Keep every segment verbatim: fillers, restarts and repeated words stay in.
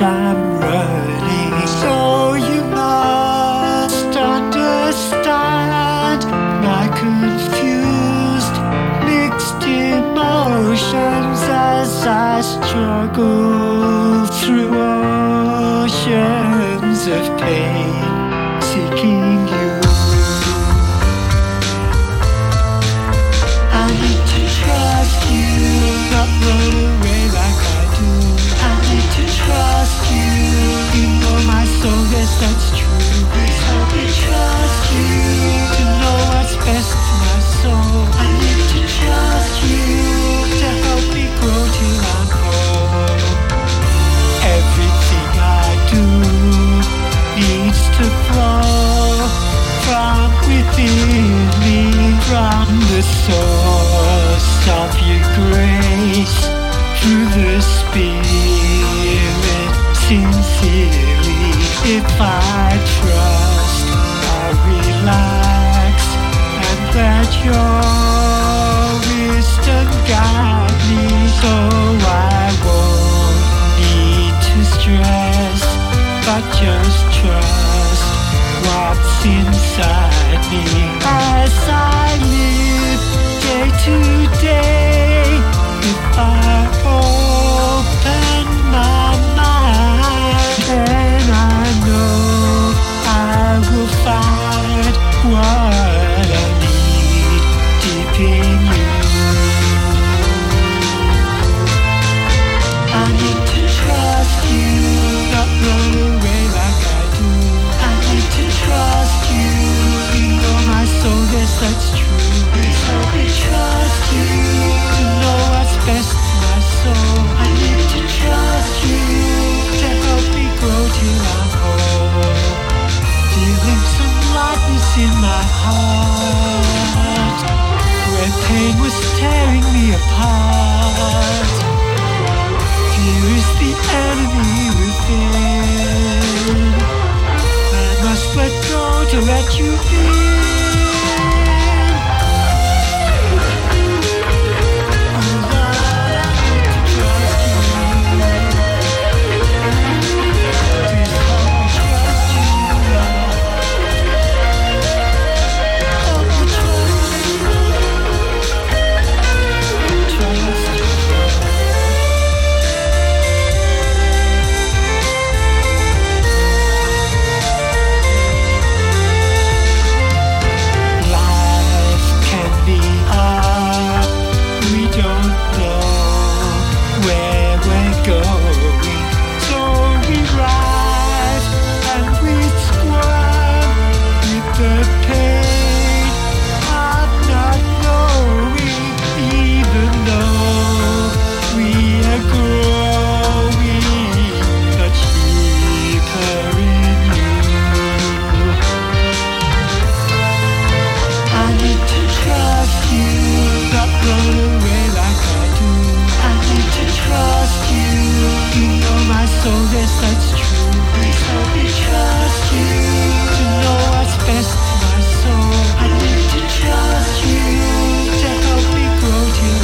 I'm running. So you must understand my confused, mixed emotions as I struggle through oceans of pain, seeking you. I need to trust you, not run away like I do. I need to trust you, you know my soul, yes that's true. Please help me trust you, to know what's best for my soul. I need to trust you, to help me grow till I'm whole. Everything I do needs to flow from within me, from the source of your grace, through the Spirit, sincerely. If I trust, I relax, and let your wisdom guide me, so I won't need to stress, but just trust what's inside me as I live day to day. If I open my mind, then I know I will find what I need deep in you. I need to trust you, not run away like I do. I need to trust you, you know my soul, yes that's true. Please help me trust you, to know what's best for my soul. I need to trust you, to help me grow till I'm whole. Feeling some lightness in my heart, where pain was tearing me apart. Fear is the enemy within. I must let go to let you in.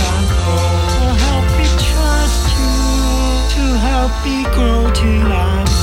Be grow till I'm